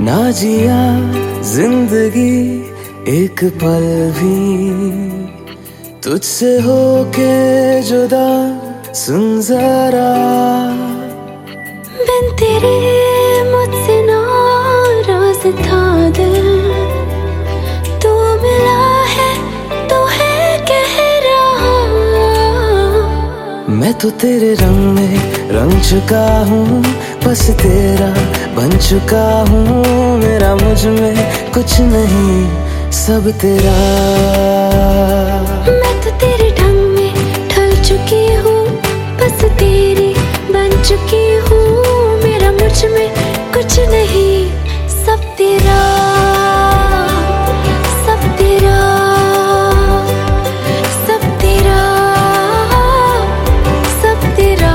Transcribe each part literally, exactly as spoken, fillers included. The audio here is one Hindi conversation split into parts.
ना जिया जिंदगी एक पल भी तुझसे होके जुदा, सुन जरा बिन तेरे मुझसे नाराज था दिल, तू मिला है तो है कह रहा। मैं तो तेरे रंग में रंग चुका हूँ, बस तेरा बन चुका हूँ। मेरा मुझ में कुछ नहीं, सब तेरा। मैं तो तेरे ढंग में ढल चुकी हूँ, बस तेरी बन चुकी हूँ। मेरा मुझ में कुछ नहीं, सब तेरा, सब तेरा, सब तेरा, सब तेरा।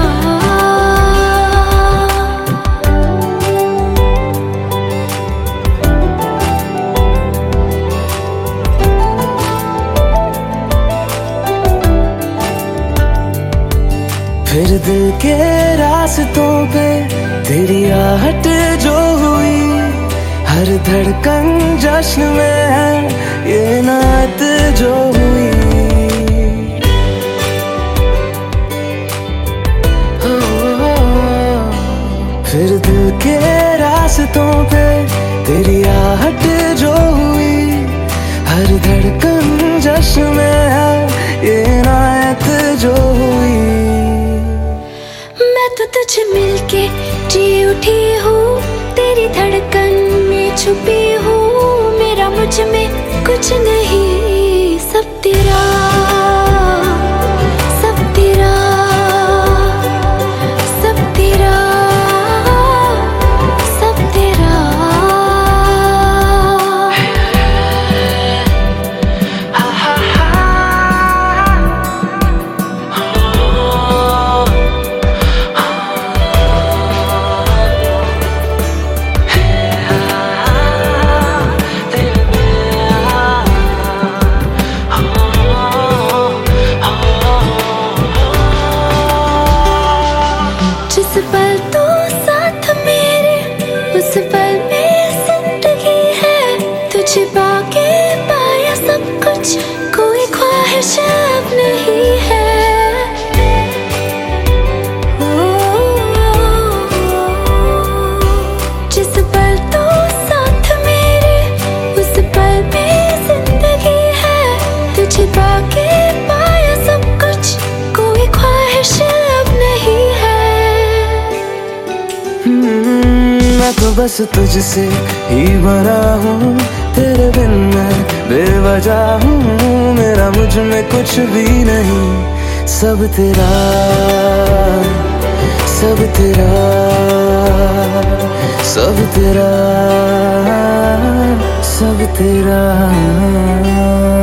फिर दिल के रास्तों पे तेरी आहट जो हुई, हर धड़कन जश्न में है ये नात जो हुई। हो, हो, हो। फिर दिल के रास्तों पे तेरी आहट जो हुई, हर धड़कन जश्न में है ये नात जो हुई। मैं तो तुझे मिलके जी उठी हूँ, तेरी धड़कन में छुपी हूँ। मेरा मुझ में कुछ नहीं, सब तेरा, सब तेरा, सब तेरा, सब तेरा। जिस पल तू साथ मेरे, उस पल में जिंदगी है। तुझे पाके पाया सब कुछ, कोई ख्वाहिश अब नहीं है। जिस पल तू साथ मेरे, उस पल में जिंदगी है। तुझे पाके पाया सब कुछ, कोई ख्वाहिश अब नहीं है। मैं तो बस तुझसे ही भरा हूँ, तेरे बिन मैं बेवजह हूँ। मेरा मुझ में कुछ भी नहीं, सब तेरा, सब तेरा, सब तेरा, सब तेरा।